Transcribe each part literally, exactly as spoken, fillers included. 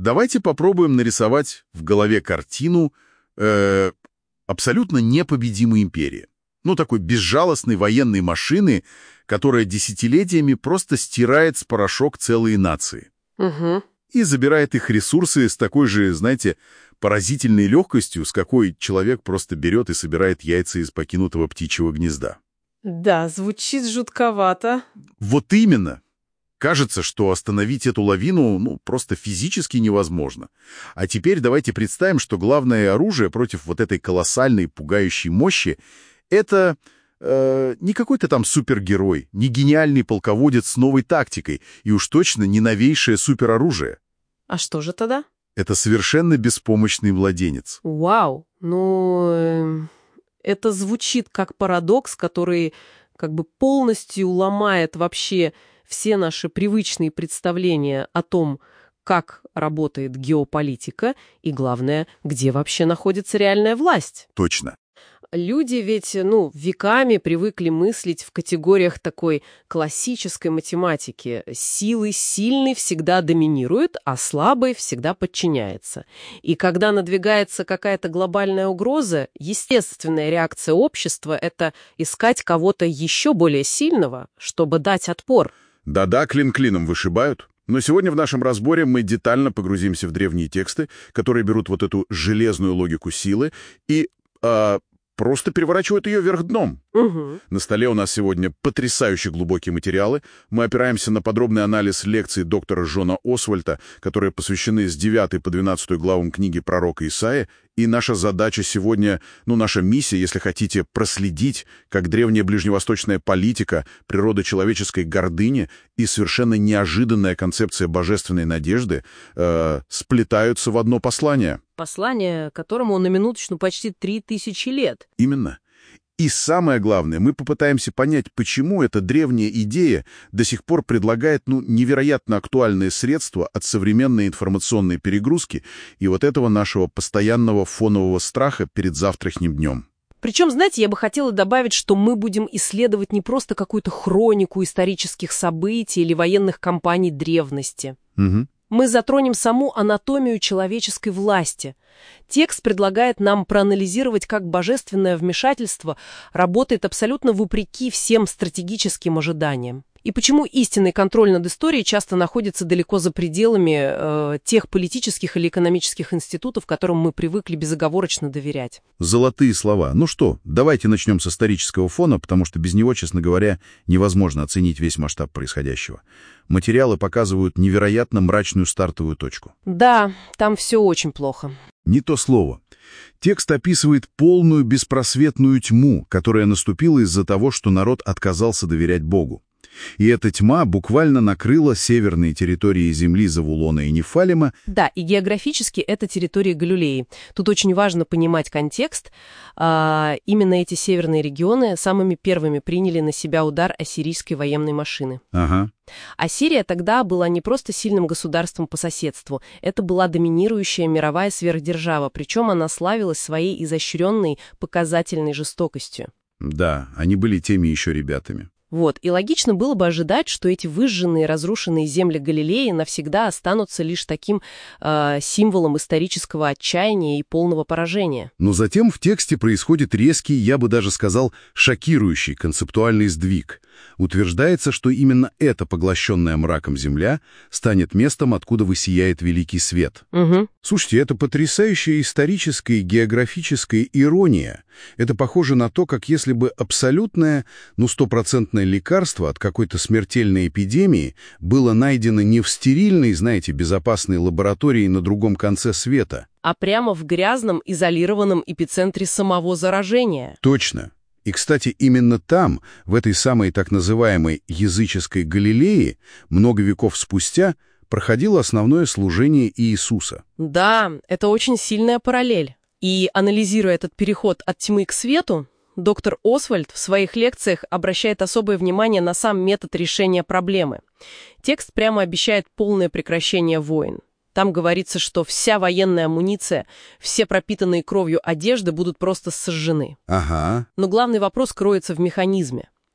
Давайте попробуем нарисовать в голове картину э, абсолютно непобедимой империи. Ну, такой безжалостной военной машины, которая десятилетиями просто стирает с порошок целые нации. Угу. И забирает их ресурсы с такой же, знаете, поразительной легкостью, с какой человек просто берет и собирает яйца из покинутого птичьего гнезда. Да, звучит жутковато. Вот именно. Кажется, что остановить эту лавину, ну, просто физически невозможно. А теперь давайте представим, что главное оружие против вот этой колоссальной, пугающей мощи — это э, не какой-то там супергерой, не гениальный полководец с новой тактикой, и уж точно не новейшее супероружие. А что же тогда? Это совершенно беспомощный младенец. Вау, ну, э, это звучит как парадокс, который как бы полностью ломает вообще все наши привычные представления о том, как работает геополитика и, главное, где вообще находится реальная власть. Точно. Люди ведь, ну, веками привыкли мыслить в категориях такой классической математики. Силы сильный всегда доминирует, а слабый всегда подчиняется. И когда надвигается какая-то глобальная угроза, естественная реакция общества — это искать кого-то еще более сильного, чтобы дать отпор. Да-да, клин клином вышибают. Но сегодня в нашем разборе мы детально погрузимся в древние тексты, которые берут вот эту железную логику силы и э, просто переворачивают ее вверх дном. Угу. На столе у нас сегодня потрясающе глубокие материалы. Мы опираемся на подробный анализ лекций доктора Джона Освальта, которые посвящены с девятой по двенадцатую главам книги пророка Исаии. И наша задача сегодня, ну, наша миссия, если хотите, проследить, как древняя ближневосточная политика, природа человеческой гордыни и совершенно неожиданная концепция божественной надежды э, сплетаются в одно послание. Послание, которому на минуточку почти три тысячи лет. Именно. И самое главное, мы попытаемся понять, почему эта древняя идея до сих пор предлагает, ну, невероятно актуальные средства от современной информационной перегрузки и вот этого нашего постоянного фонового страха перед завтрашним днем. Причем, знаете, я бы хотела добавить, что мы будем исследовать не просто какую-то хронику исторических событий или военных кампаний древности. Угу. Мы затронем саму анатомию человеческой власти. Текст предлагает нам проанализировать, как божественное вмешательство работает абсолютно вопреки всем стратегическим ожиданиям. И почему истинный контроль над историей часто находится далеко за пределами э, тех политических или экономических институтов, которым мы привыкли безоговорочно доверять. Золотые слова. Ну что, давайте начнем с исторического фона, потому что без него, честно говоря, невозможно оценить весь масштаб происходящего. Материалы показывают невероятно мрачную стартовую точку. Да, там все очень плохо. Не то слово. Текст описывает полную беспросветную тьму, которая наступила из-за того, что народ отказался доверять Богу. И эта тьма буквально накрыла северные территории земли Завулона и Нефалима. Да, и географически это территория Галилеи. Тут очень важно понимать контекст. А, именно эти северные регионы самыми первыми приняли на себя удар ассирийской военной машины. Ага. Ассирия тогда была не просто сильным государством по соседству, это была доминирующая мировая сверхдержава, причем она славилась своей изощренной, показательной жестокостью. Да, они были теми еще ребятами. Вот, и логично было бы ожидать, что эти выжженные, разрушенные земли Галилеи навсегда останутся лишь таким э, символом исторического отчаяния и полного поражения. Но затем в тексте происходит резкий, я бы даже сказал, шокирующий концептуальный сдвиг. Утверждается, что именно эта поглощенная мраком земля станет местом, откуда высияет великий свет. Угу. Слушайте, это потрясающая историческая и географическая ирония. Это похоже на то, как если бы абсолютное, ну, стопроцентное лекарство от какой-то смертельной эпидемии было найдено не в стерильной, знаете, безопасной лаборатории на другом конце света, а прямо в грязном, изолированном эпицентре самого заражения. Точно. И, кстати, именно там, в этой самой так называемой языческой Галилее, много веков спустя проходило основное служение Иисуса. Да, это очень сильная параллель. И анализируя этот переход от тьмы к свету, доктор Освальд в своих лекциях обращает особое внимание на сам метод решения проблемы. Текст прямо обещает полное прекращение войн. Там говорится, что вся военная амуниция, все пропитанные кровью одежды будут просто сожжены. Ага. Но главный вопрос кроется в механизме.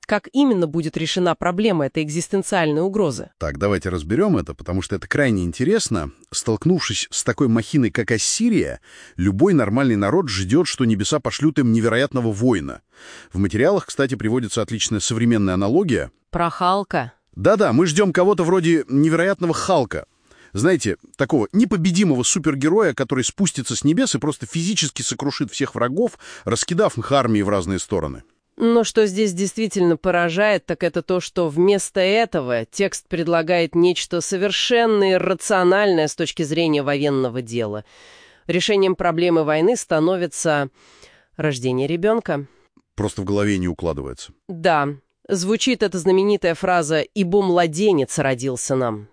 Как именно будет решена проблема этой экзистенциальной угрозы? Так, давайте разберем это, потому что это крайне интересно. Столкнувшись с такой махиной, как Ассирия, любой нормальный народ ждет, что небеса пошлют им невероятного воина. В материалах, кстати, приводится отличная современная аналогия. Про Халка? Да-да, мы ждем кого-то вроде невероятного Халка. Знаете, такого непобедимого супергероя, который спустится с небес и просто физически сокрушит всех врагов, раскидав их армии в разные стороны. Но что здесь действительно поражает, так это то, что вместо этого текст предлагает нечто совершенно иррациональное с точки зрения военного дела. Решением проблемы войны становится рождение ребенка. Просто в голове не укладывается. Да, звучит эта знаменитая фраза «Ибо младенец родился нам».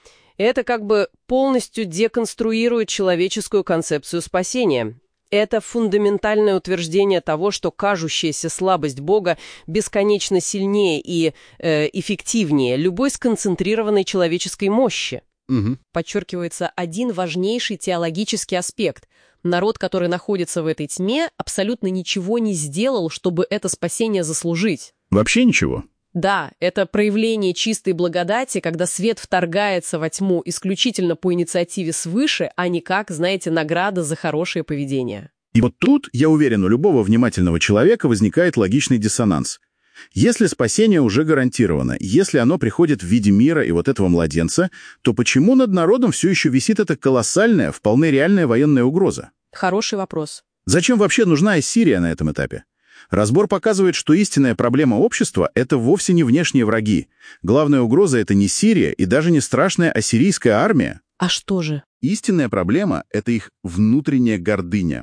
Это как бы полностью деконструирует человеческую концепцию спасения. Это фундаментальное утверждение того, что кажущаяся слабость Бога бесконечно сильнее и э, эффективнее любой сконцентрированной человеческой мощи. Угу. Подчеркивается один важнейший теологический аспект. Народ, который находится в этой тьме, абсолютно ничего не сделал, чтобы это спасение заслужить. Вообще ничего? Да, это проявление чистой благодати, когда свет вторгается во тьму исключительно по инициативе свыше, а не как, знаете, награда за хорошее поведение. И вот тут, я уверен, у любого внимательного человека возникает логичный диссонанс. Если спасение уже гарантировано, если оно приходит в виде мира и вот этого младенца, то почему над народом все еще висит эта колоссальная, вполне реальная военная угроза? Хороший вопрос. Зачем вообще нужна Ассирия на этом этапе? Разбор показывает, что истинная проблема общества — это вовсе не внешние враги. Главная угроза — это не Сирия и даже не страшная ассирийская армия. А что же? Истинная проблема — это их внутренняя гордыня.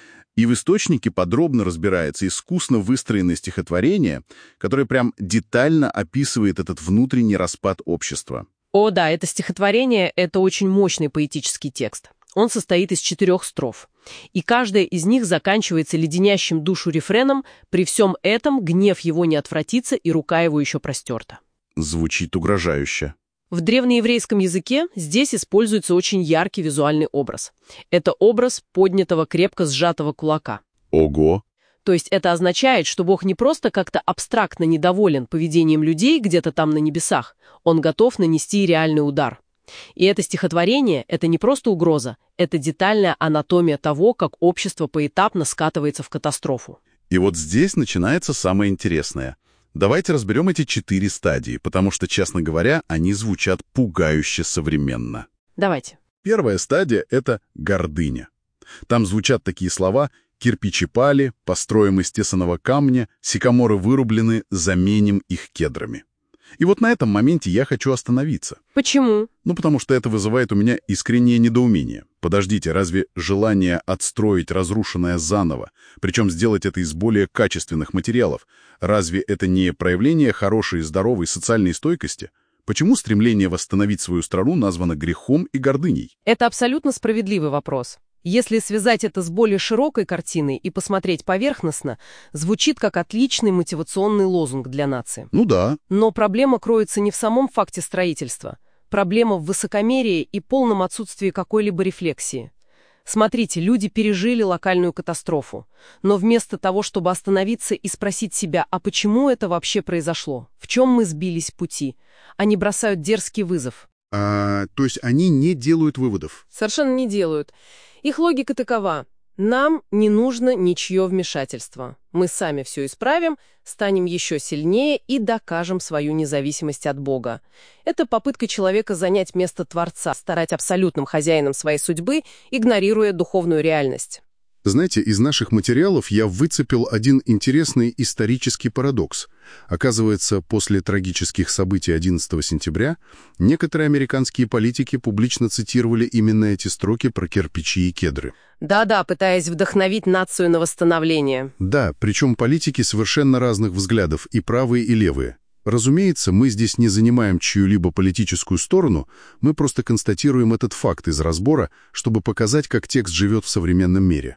И в источнике подробно разбирается искусно выстроенное стихотворение, которое прям детально описывает этот внутренний распад общества. О да, это стихотворение — это очень мощный поэтический текст. Он состоит из четырех строф. И каждая из них заканчивается леденящим душу рефреном «При всем этом гнев его не отвратится, и рука его еще простерта». Звучит угрожающе. В древнееврейском языке здесь используется очень яркий визуальный образ. Это образ поднятого крепко сжатого кулака. Ого! То есть это означает, что Бог не просто как-то абстрактно недоволен поведением людей где-то там на небесах, Он готов нанести реальный удар. И это стихотворение — это не просто угроза, это детальная анатомия того, как общество поэтапно скатывается в катастрофу. И вот здесь начинается самое интересное. Давайте разберем эти четыре стадии, потому что, честно говоря, они звучат пугающе современно. Давайте. Первая стадия — это гордыня. Там звучат такие слова: «Кирпичи пали, построим из тесаного камня, сикаморы вырублены, заменим их кедрами». И вот на этом моменте я хочу остановиться. Почему? Ну, потому что это вызывает у меня искреннее недоумение. Подождите, разве желание отстроить разрушенное заново, причем сделать это из более качественных материалов, разве это не проявление хорошей и здоровой социальной стойкости? Почему стремление восстановить свою страну названо грехом и гордыней? Это абсолютно справедливый вопрос. Если связать это с более широкой картиной и посмотреть поверхностно, звучит как отличный мотивационный лозунг для нации. Ну да. Но проблема кроется не в самом факте строительства. Проблема в высокомерии и полном отсутствии какой-либо рефлексии. Смотрите, люди пережили локальную катастрофу. Но вместо того, чтобы остановиться и спросить себя, а почему это вообще произошло? В чем мы сбились с пути? Они бросают дерзкий вызов. А, то есть они не делают выводов? Совершенно не делают. Их логика такова. Нам не нужно ничье вмешательство. Мы сами все исправим, станем еще сильнее и докажем свою независимость от Бога. Это попытка человека занять место Творца, стать абсолютным хозяином своей судьбы, игнорируя духовную реальность. Знаете, из наших материалов я выцепил один интересный исторический парадокс. Оказывается, после трагических событий одиннадцатого сентября некоторые американские политики публично цитировали именно эти строки про кирпичи и кедры. Да-да, пытаясь вдохновить нацию на восстановление. Да, причем политики совершенно разных взглядов, и правые, и левые. Разумеется, мы здесь не занимаем чью-либо политическую сторону, мы просто констатируем этот факт из разбора, чтобы показать, как текст живет в современном мире.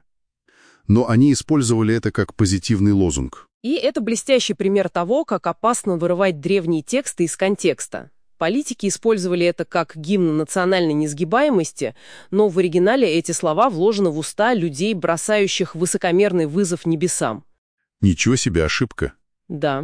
Но они использовали это как позитивный лозунг. И это блестящий пример того, как опасно вырывать древние тексты из контекста. Политики использовали это как гимн национальной несгибаемости, но в оригинале эти слова вложены в уста людей, бросающих высокомерный вызов небесам. Ничего себе ошибка. Да.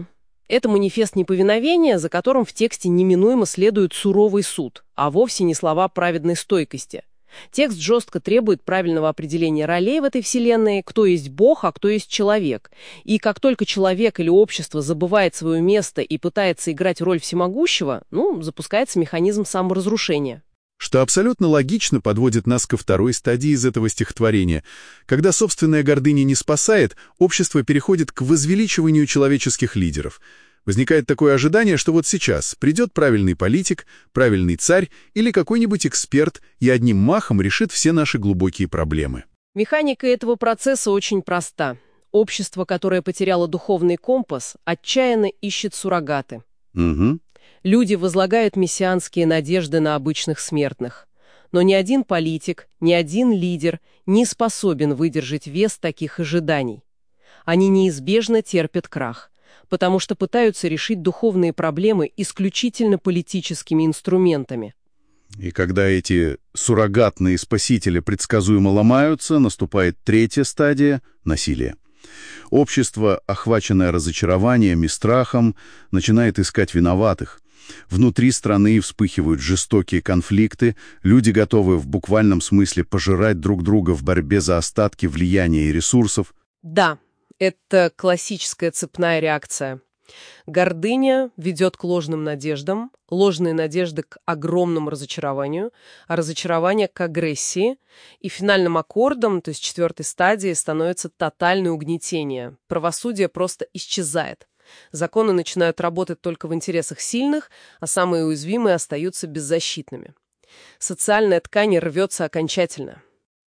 Это манифест неповиновения, за которым в тексте неминуемо следует суровый суд, а вовсе не слова праведной стойкости. Текст жестко требует правильного определения ролей в этой вселенной, кто есть Бог, а кто есть человек. И как только человек или общество забывает свое место и пытается играть роль всемогущего, ну, запускается механизм саморазрушения. Что абсолютно логично подводит нас ко второй стадии из этого стихотворения. Когда собственная гордыня не спасает, общество переходит к возвеличиванию человеческих лидеров. Возникает такое ожидание, что вот сейчас придет правильный политик, правильный царь или какой-нибудь эксперт и одним махом решит все наши глубокие проблемы. Механика этого процесса очень проста. Общество, которое потеряло духовный компас, отчаянно ищет суррогаты. Угу. Люди возлагают мессианские надежды на обычных смертных. Но ни один политик, ни один лидер не способен выдержать вес таких ожиданий. Они неизбежно терпят крах, потому что пытаются решить духовные проблемы исключительно политическими инструментами. И когда эти суррогатные спасители предсказуемо ломаются, наступает третья стадия — насилие. Общество, охваченное разочарованием и страхом, начинает искать виноватых. Внутри страны вспыхивают жестокие конфликты, люди готовы в буквальном смысле пожирать друг друга в борьбе за остатки влияния и ресурсов. Да, это классическая цепная реакция. Гордыня ведет к ложным надеждам, ложные надежды к огромному разочарованию, а разочарование к агрессии, и финальным аккордом, то есть четвертой стадией, становится тотальное угнетение. Правосудие просто исчезает. Законы начинают работать только в интересах сильных, а самые уязвимые остаются беззащитными. Социальная ткань рвется окончательно.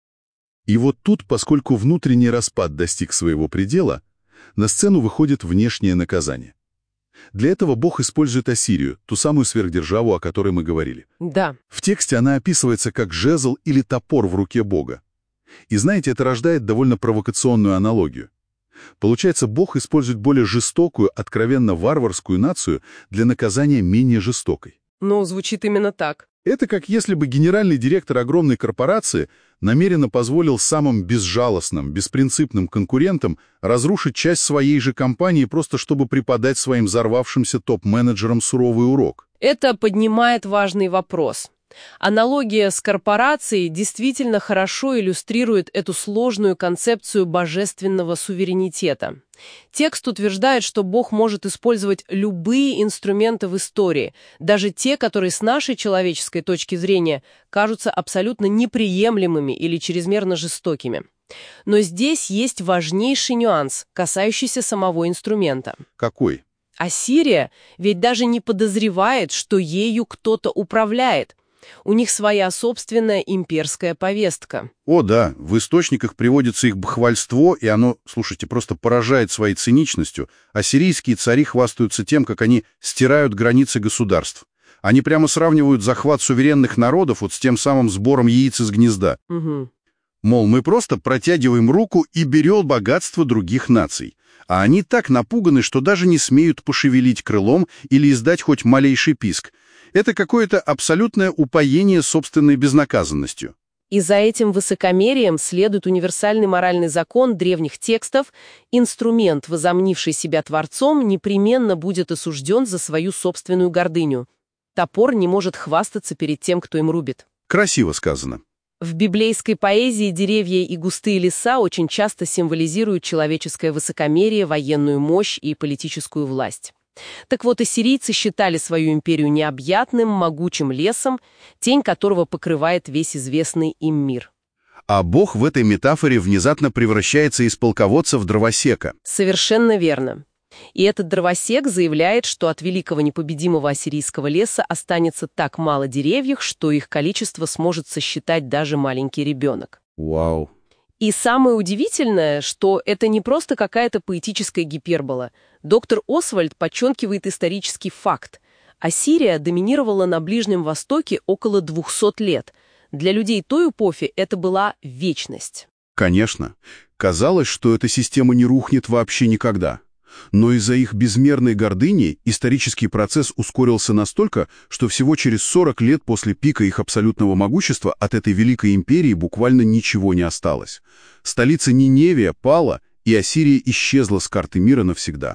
И вот тут, поскольку внутренний распад достиг своего предела, на сцену выходит внешнее наказание. Для этого Бог использует Ассирию, ту самую сверхдержаву, о которой мы говорили. Да. В тексте она описывается как жезл или топор в руке Бога. И знаете, это рождает довольно провокационную аналогию. Получается, Бог использует более жестокую, откровенно варварскую нацию для наказания менее жестокой. Ну, звучит именно так. Это как если бы генеральный директор огромной корпорации намеренно позволил самым безжалостным, беспринципным конкурентам разрушить часть своей же компании просто чтобы преподать своим взорвавшимся топ-менеджерам суровый урок. Это поднимает важный вопрос. Аналогия с корпорацией действительно хорошо иллюстрирует эту сложную концепцию божественного суверенитета. Текст утверждает, что Бог может использовать любые инструменты в истории, даже те, которые с нашей человеческой точки зрения кажутся абсолютно неприемлемыми или чрезмерно жестокими. Но здесь есть важнейший нюанс, касающийся самого инструмента. Какой? Ассирия ведь даже не подозревает, что ею кто-то управляет. У них своя собственная имперская повестка. О да, в источниках приводится их бахвальство, и оно, слушайте, просто поражает своей циничностью. Ассирийские цари хвастаются тем, как они стирают границы государств. Они прямо сравнивают захват суверенных народов вот с тем самым сбором яиц из гнезда. Угу. Мол, мы просто протягиваем руку и берем богатство других наций. А они так напуганы, что даже не смеют пошевелить крылом или издать хоть малейший писк. Это какое-то абсолютное упоение собственной безнаказанностью. И за этим высокомерием следует универсальный моральный закон древних текстов: инструмент, возомнивший себя творцом, непременно будет осужден за свою собственную гордыню. Топор не может хвастаться перед тем, кто им рубит. Красиво сказано. В библейской поэзии деревья и густые леса очень часто символизируют человеческое высокомерие, военную мощь и политическую власть. Так вот, ассирийцы считали свою империю необъятным, могучим лесом, тень которого покрывает весь известный им мир. А Бог в этой метафоре внезапно превращается из полководца в дровосека. Совершенно верно. И этот дровосек заявляет, что от великого непобедимого ассирийского леса останется так мало деревьев, что их количество сможет сосчитать даже маленький ребенок. Вау. И самое удивительное, что это не просто какая-то поэтическая гипербола. Доктор Освальд подчеркивает исторический факт. Ассирия доминировала на Ближнем Востоке около двухсот лет. Для людей той эпохи это была вечность. Конечно. Казалось, что эта система не рухнет вообще никогда. Но из-за их безмерной гордыни исторический процесс ускорился настолько, что всего через сорок лет после пика их абсолютного могущества от этой великой империи буквально ничего не осталось. Столица Ниневия пала, и Ассирия исчезла с карты мира навсегда.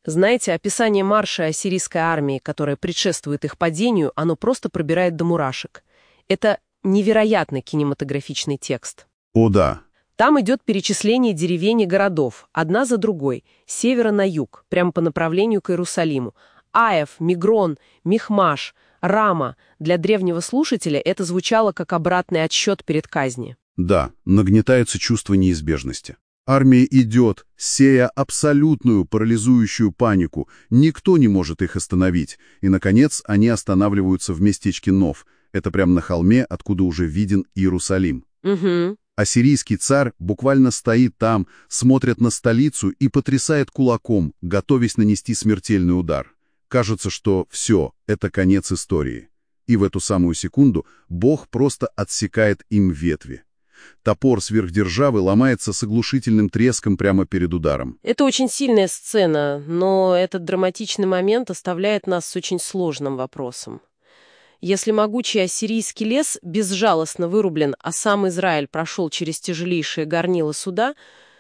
Знаете, описание марша ассирийской армии, которое предшествует их падению, оно просто пробирает до мурашек. Это невероятно кинематографичный текст. О, да. Там идет перечисление деревень и городов, одна за другой, с севера на юг, прямо по направлению к Иерусалиму. Аев, Мигрон, Михмаш, Рама. Для древнего слушателя это звучало как обратный отсчет перед казнью. Да, нагнетается чувство неизбежности. Армия идет, сея абсолютную парализующую панику. Никто не может их остановить. И, наконец, они останавливаются в местечке Нов. Это прямо на холме, откуда уже виден Иерусалим. Угу. Ассирийский царь буквально стоит там, смотрит на столицу и потрясает кулаком, готовясь нанести смертельный удар. Кажется, что все, это конец истории. И в эту самую секунду Бог просто отсекает им ветви. Топор сверхдержавы ломается с оглушительным треском прямо перед ударом. Это очень сильная сцена, но этот драматичный момент оставляет нас с очень сложным вопросом. Если могучий ассирийский лес безжалостно вырублен, а сам Израиль прошел через тяжелейшие горнила суда,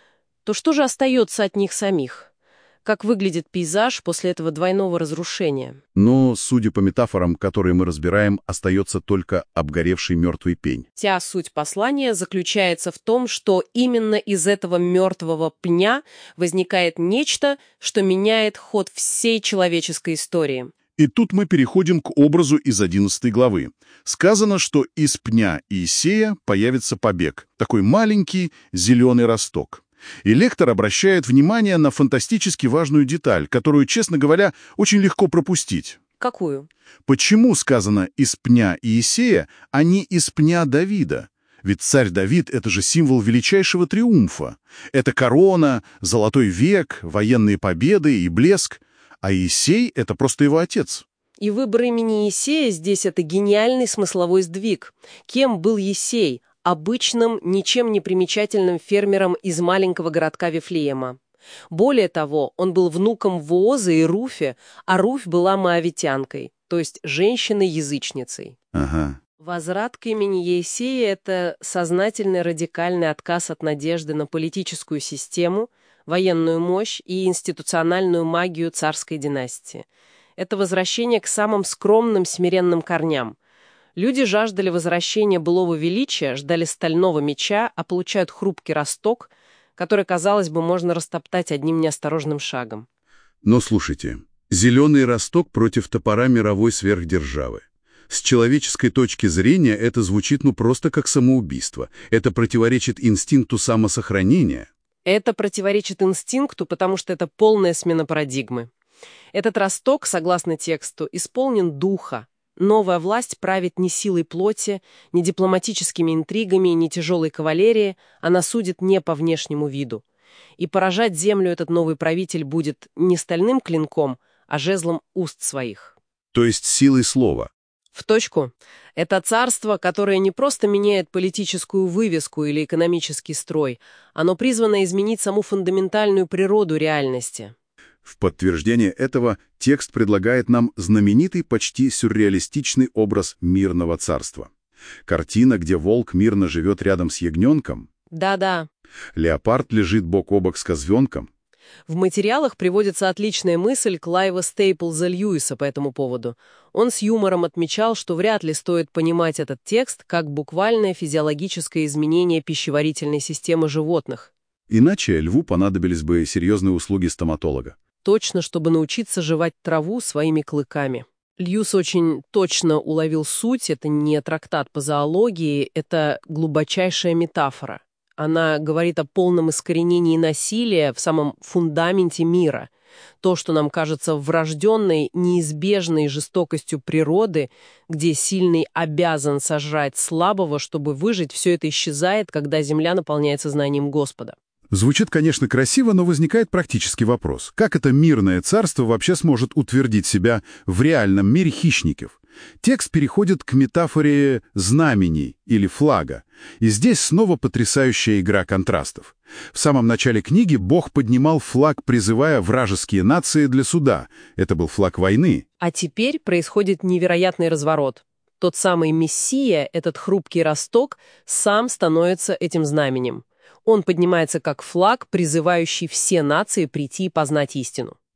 то что же остается от них самих? Как выглядит пейзаж после этого двойного разрушения? Но, судя по метафорам, которые мы разбираем, остается только обгоревший мертвый пень. Вся суть послания заключается в том, что именно из этого мертвого пня возникает нечто, что меняет ход всей человеческой истории. И тут мы переходим к образу из одиннадцатой главы. Сказано, что из пня Иисея появится побег, такой маленький зеленый росток. И лектор обращает внимание на фантастически важную деталь, которую, честно говоря, очень легко пропустить. Какую? Почему сказано «из пня Иисея», а не «из пня Давида»? Ведь царь Давид — это же символ величайшего триумфа. Это корона, золотой век, военные победы и блеск. А Иисей — это просто его отец. И выбор имени Иисея здесь — это гениальный смысловой сдвиг. Кем был Иисей? Обычным, ничем не примечательным фермером из маленького городка Вифлеема. Более того, он был внуком Вооза и Руфи, а Руфь была моавитянкой, то есть женщиной-язычницей. Ага. Возврат к имени Иисея — это сознательный радикальный отказ от надежды на политическую систему, военную мощь и институциональную магию царской династии. Это возвращение к самым скромным смиренным корням. Люди жаждали возвращения былого величия, ждали стального меча, а получают хрупкий росток, который, казалось бы, можно растоптать одним неосторожным шагом. Но слушайте, зеленый росток против топора мировой сверхдержавы. С человеческой точки зрения это звучит ну просто как самоубийство. Это противоречит инстинкту самосохранения. Это противоречит инстинкту, потому что это полная смена парадигмы. Этот росток, согласно тексту, исполнен духа. Новая власть правит не силой плоти, не дипломатическими интригами, не тяжелой кавалерией, она судит не по внешнему виду. И поражать землю этот новый правитель будет не стальным клинком, а жезлом уст своих. То есть силой слова. В точку. Это царство, которое не просто меняет политическую вывеску или экономический строй, оно призвано изменить саму фундаментальную природу реальности. В подтверждение этого текст предлагает нам знаменитый, почти сюрреалистичный образ мирного царства. Картина, где волк мирно живет рядом с ягненком. Да-да. Леопард лежит бок о бок с козленком. В материалах приводится отличная мысль Клайва Стейплза Льюиса по этому поводу. Он с юмором отмечал, что вряд ли стоит понимать этот текст как буквальное физиологическое изменение пищеварительной системы животных. Иначе льву понадобились бы серьезные услуги стоматолога. Точно, чтобы научиться жевать траву своими клыками. Льюис очень точно уловил суть, это не трактат по зоологии, это глубочайшая метафора. Она говорит о полном искоренении насилия в самом фундаменте мира. То, что нам кажется врожденной, неизбежной жестокостью природы, где сильный обязан сожрать слабого, чтобы выжить, все это исчезает, когда земля наполняется знанием Господа. Звучит, конечно, красиво, но возникает практический вопрос. Как это мирное царство вообще сможет утвердить себя в реальном мире хищников? Текст переходит к метафоре знамений или флага. И здесь снова потрясающая игра контрастов. В самом начале книги Бог поднимал флаг, призывая вражеские нации для суда. Это был флаг войны. А теперь происходит невероятный разворот. Тот самый Мессия, этот хрупкий росток, сам становится этим знаменем. Он поднимается как флаг, призывающий все нации прийти и познать истину.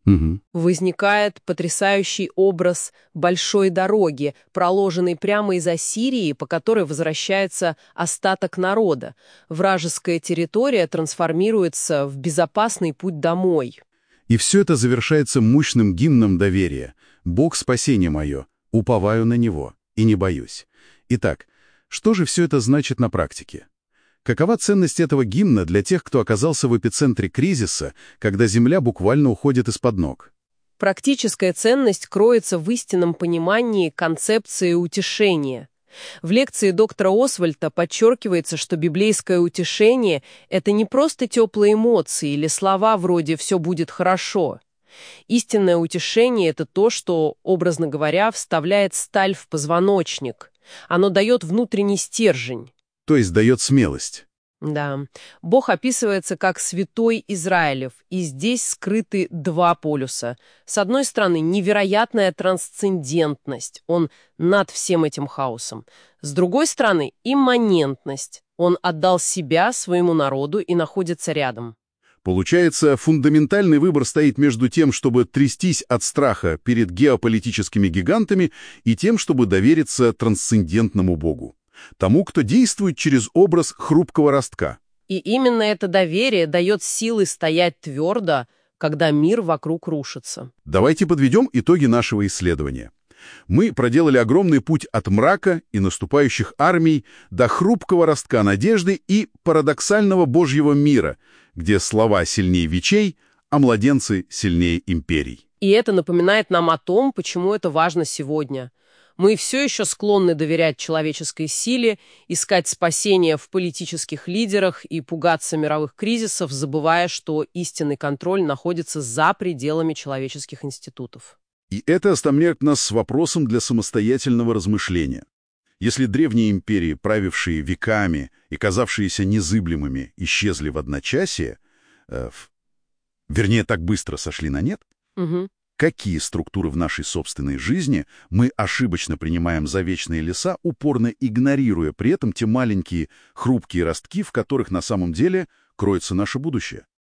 Угу. Возникает потрясающий образ большой дороги, проложенной прямо из Ассирии, по которой возвращается остаток народа. Вражеская территория трансформируется в безопасный путь домой. И все это завершается мощным гимном доверия. «Бог спасение мое, уповаю на Него и не боюсь». Итак, что же все это значит на практике? Какова ценность этого гимна для тех, кто оказался в эпицентре кризиса, когда земля буквально уходит из-под ног? Практическая ценность кроется в истинном понимании концепции утешения. В лекции доктора Освальта подчеркивается, что библейское утешение – это не просто теплые эмоции или слова вроде «все будет хорошо». Истинное утешение – это то, что, образно говоря, вставляет сталь в позвоночник. Оно дает внутренний стержень. То есть дает смелость. Да. Бог описывается как святой Израилев, и здесь скрыты два полюса. С одной стороны, невероятная трансцендентность, он над всем этим хаосом. С другой стороны, имманентность, он отдал себя своему народу и находится рядом. Получается, фундаментальный выбор стоит между тем, чтобы трястись от страха перед геополитическими гигантами, и тем, чтобы довериться трансцендентному Богу. Тому, кто действует через образ хрупкого ростка. И именно это доверие дает силы стоять твердо, когда мир вокруг рушится. Давайте подведем итоги нашего исследования. Мы проделали огромный путь от мрака и наступающих армий до хрупкого ростка надежды и парадоксального Божьего мира, где слова сильнее вечей, а младенцы сильнее империй. И это напоминает нам о том, почему это важно сегодня. Мы все еще склонны доверять человеческой силе, искать спасения в политических лидерах и пугаться мировых кризисов, забывая, что истинный контроль находится за пределами человеческих институтов. И это оставляет нас с вопросом для самостоятельного размышления. Если древние империи, правившие веками и казавшиеся незыблемыми, исчезли в одночасье, э, в... вернее, так быстро сошли на нет, Угу. какие структуры в нашей собственной жизни мы ошибочно принимаем за вечные леса, упорно игнорируя при этом те маленькие, хрупкие ростки, в которых на самом деле кроется наше будущее?